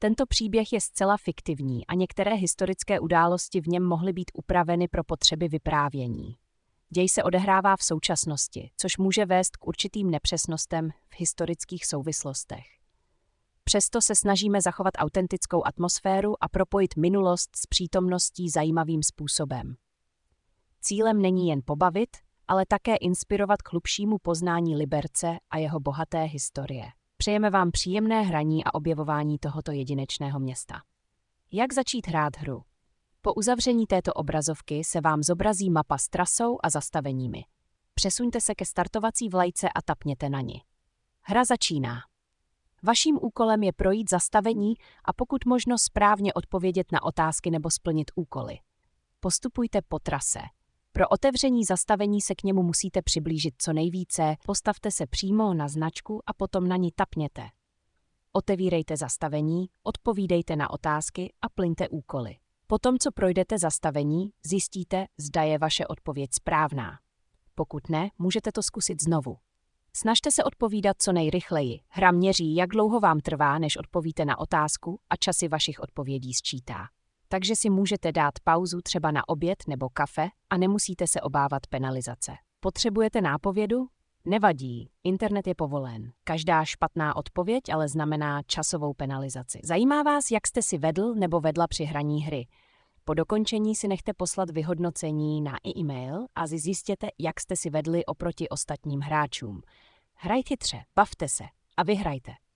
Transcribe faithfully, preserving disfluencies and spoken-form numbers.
Tento příběh je zcela fiktivní a některé historické události v něm mohly být upraveny pro potřeby vyprávění. Děj se odehrává v současnosti, což může vést k určitým nepřesnostem v historických souvislostech. Přesto se snažíme zachovat autentickou atmosféru a propojit minulost s přítomností zajímavým způsobem. Cílem není jen pobavit, ale také inspirovat k hlubšímu poznání Liberce a jeho bohaté historie. Přejeme vám příjemné hraní a objevování tohoto jedinečného města. Jak začít hrát hru? Po uzavření této obrazovky se vám zobrazí mapa s trasou a zastaveními. Přesuňte se ke startovací vlajce a tapněte na ni. Hra začíná. Vaším úkolem je projít zastavení a pokud možno správně odpovědět na otázky nebo splnit úkoly. Postupujte po trase. Pro otevření zastavení se k němu musíte přiblížit co nejvíce, postavte se přímo na značku a potom na ní tapněte. Otevírejte zastavení, odpovídejte na otázky a plňte úkoly. Potom, co projdete zastavení, zjistíte, zda je vaše odpověď správná. Pokud ne, můžete to zkusit znovu. Snažte se odpovídat co nejrychleji. Hra měří, jak dlouho vám trvá, než odpovíte na otázku a časy vašich odpovědí sčítá. Takže si můžete dát pauzu třeba na oběd nebo kafe a nemusíte se obávat penalizace. Potřebujete nápovědu? Nevadí, internet je povolen. Každá špatná odpověď ale znamená časovou penalizaci. Zajímá vás, jak jste si vedl nebo vedla při hraní hry? Po dokončení si nechte poslat vyhodnocení na e-mail a zjistěte, jak jste si vedli oproti ostatním hráčům. Hrajte chytře, bavte se a vyhrajte.